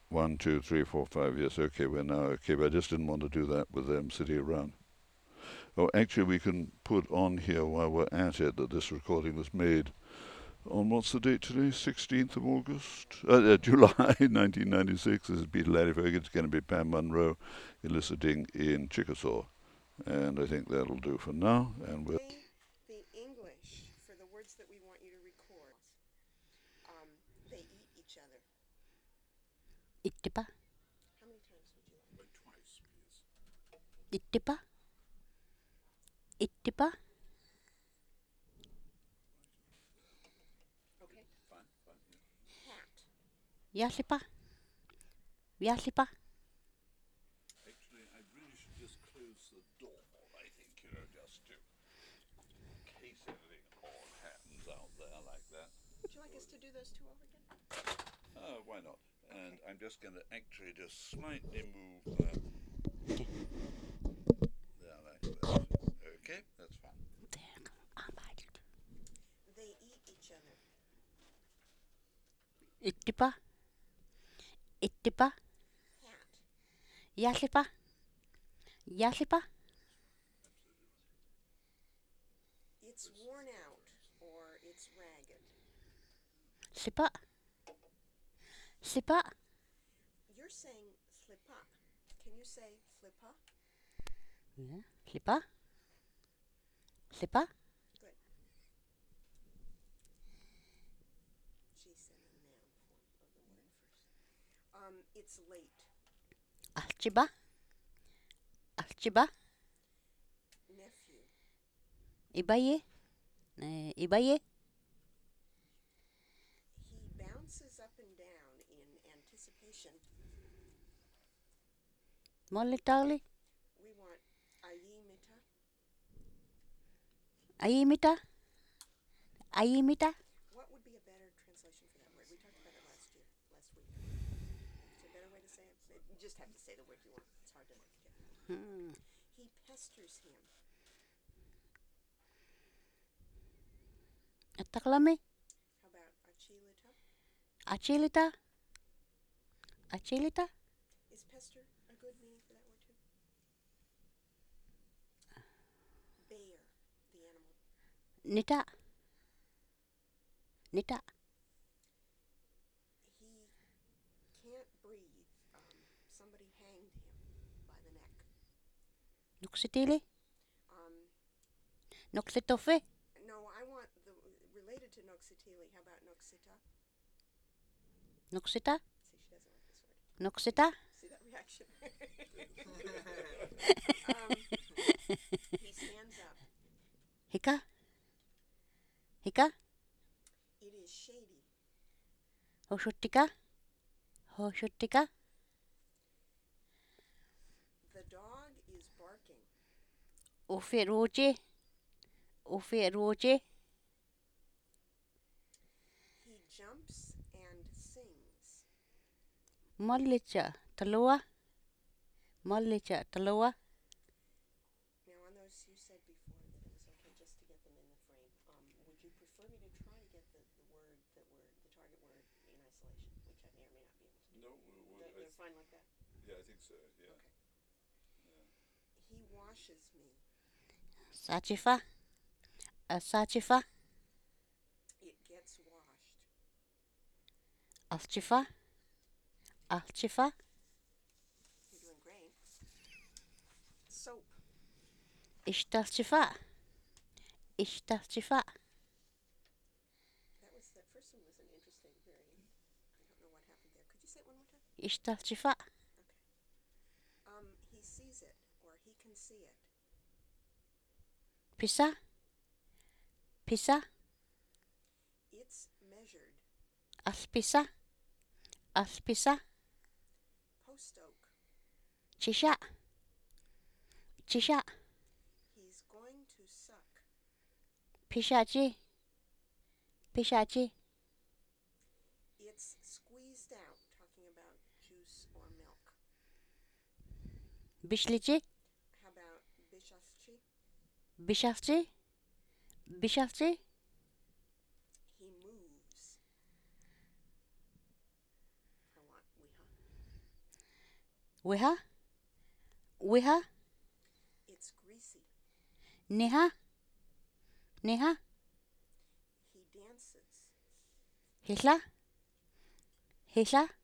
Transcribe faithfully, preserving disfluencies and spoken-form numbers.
One, two, three, four, five. Yes, okay, we're now okay. But I just didn't want to do that with them sitting around. Oh, actually, we can put on here while we're at it that this recording was made on what's the date today? sixteenth of August? Uh, uh, July nineteen ninety-six. This is Peter Laddyford. It's going to be Pam Monroe eliciting in Chickasaw. And I think that'll do for now. And we'll. The English for the words that we want you to record. Um, they eat each other. Ittipa, How many times would you like? Twice, please. ittipa, ittipa, Okay. Fine, fine. Hat. yallipa, yallipa. Actually, I really should just close the door, I think, you know, just to, in case anything odd happens out there like that. Would you like us to do those two over again? Uh, why not? And I'm just going to actually just slightly move that. There, like that. Okay, that's fine. They eat each other. Ittipa, ittipa, Hat. yallipa, yallipa, It's worn out or it's ragged. slipa, slipa, You're saying slippa. Can you say flippa? yeah, slipa, slipa, Good. She said the noun form of the word first. Um, it's late. alchiba, alchiba, Nephew. ibaye, eh, ibaye, He bounces up and down in anticipation. mollitagli, We want ayimita. ayimita, ayimita, What would be a better translation for that word? We talked about it last year, last week. Is there a better way to say it? You just have to say the word you want. It's hard to get. hmm. He pesters him. Ataklami, How about achilita? achilita, achilita, Is pester a good meaning for that word too? Bear, the animal. nita, nita, He can't breathe. Um, somebody hanged him by the neck. nuksitili, Um, nuksitofe, no, I want the related to noxitili. How about noxita? nuksita, See, she doesn't like this word. nuksita, See that reaction? um, he stands up. hika, hika, It is shady. hoshuttika, hoshuttika, The dog is barking. ufiruji, ufiruji, He jumps and sings. mollicha, talua, mollicha, talua, Now, on those you said before that it was okay just to get them in the frame. Um, would you prefer me to try to get the, the word that word, the target word in isolation, which I may or may not be able to do? No, well, well, They're, I they're th- fine like that. yeah, I think so, yeah. Okay. Yeah. He washes me. sachifa, a sachifa, It gets washed. alchifa, alchifa, You're doing great. Soap. ishtalchifa, ishtalchifa, That was that first one was an interesting, very. I don't know what happened there. Could you say it one more time? ishtalchifa, Okay. Um, he sees it, or he can see it. pisa, pisa, It's measured. aspisa, aspisa, Post oak. chisha, chisha, He's going to suck. pishachi, pishachi, It's squeezed out, talking about juice or milk. bishlichi, How about bishafchi? bishafchi, bishafchi, He moves. I want we huh? Wiha, wiha, It's greasy. niha, niha, He dances. hila, hila,